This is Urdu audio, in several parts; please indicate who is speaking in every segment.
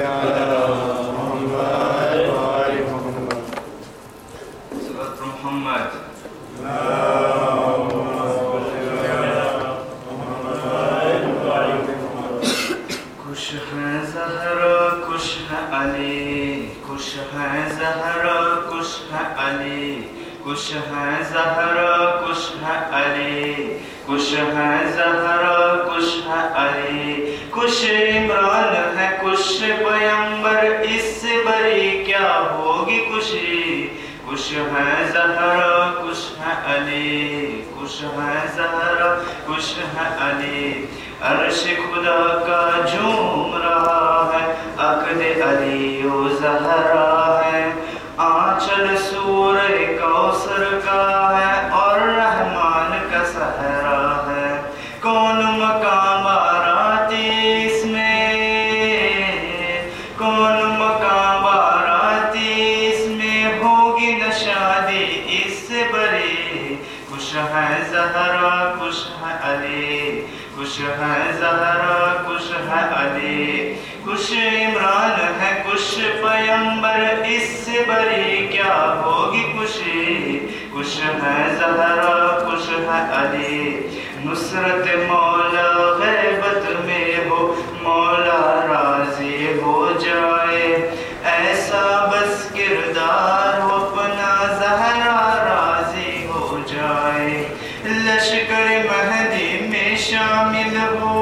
Speaker 1: خوش ہے زہرا خوش ہے علی خوش ہے زہرا خوش ہے علی خوش عمران ہے خوش پیمبر اس سے بڑی کیا ہوگی خوشی خوش ہے زہرا خوش ہے علی خوش ہے زہرا خوش ہے علی عرش خدا کا جھوم رہا ہے عقد علی و زہرا ہے آنچل سورہ کوثر کا ہے اور رحمان کا صحرا ہے کون مقام باراتی اس میں کون مقام باراتی اس میں ہوگی نہ شادی اس سے بڑی خوش ہے زہرا خوش ہے علی خوش ہے زہرا خوش ہے علی خوش عمران ہے خوش پیمبر اس سے بڑی کیا ہوگی خوشی خوش ہے زہرا خوش ہے علی نصرت مولا غیبت میں ہو مولا راضی ہو جائے ایسا بس کردار ہو اپنا زہرا راضی ہو جائے لشکر مہدی میں شامل ہو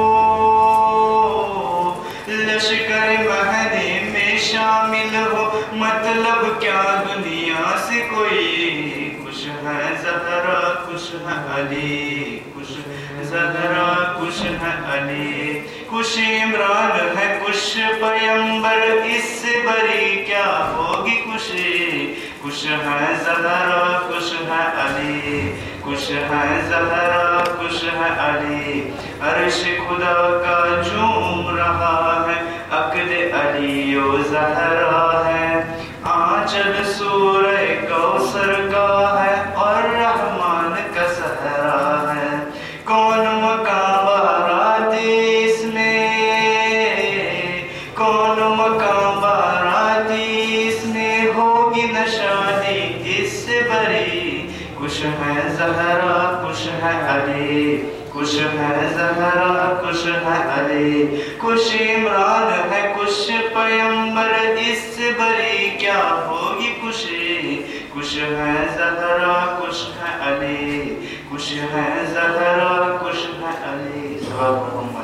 Speaker 1: لشکر مہدی میں شامل ہو مطلب کیا دنیا سے کوئی خوش ہے زہرا خوش ہے علی خوش زہرا خوش ہے علی خوش عمران ہے خوش پیمبر اس سے بڑی کیا ہوگی خوشی خوش ہے زہرا خوش ہے علی خوش ہے زہرا خوش ہے علی عرش خدا کا جھوم رہا ہے عقد علی و زہرا ہے آنچل سورہ کوثر کا ہے اور رحمان کا صحرا ہے کون مقام باراتی اس میں کون مقام باراتی اس میں ہوگی نہ شادی اس سے بڑی خوش ہے زہرا خوش ہے علی خوش ہے زہرا خوش ہے علی خوش عمران ہے خوش پیمبر اس سے بڑی کیا ہوگی خوشی خوش ہے زہرا خوش ہے علی خوش ہے زہرا خوش ہے علی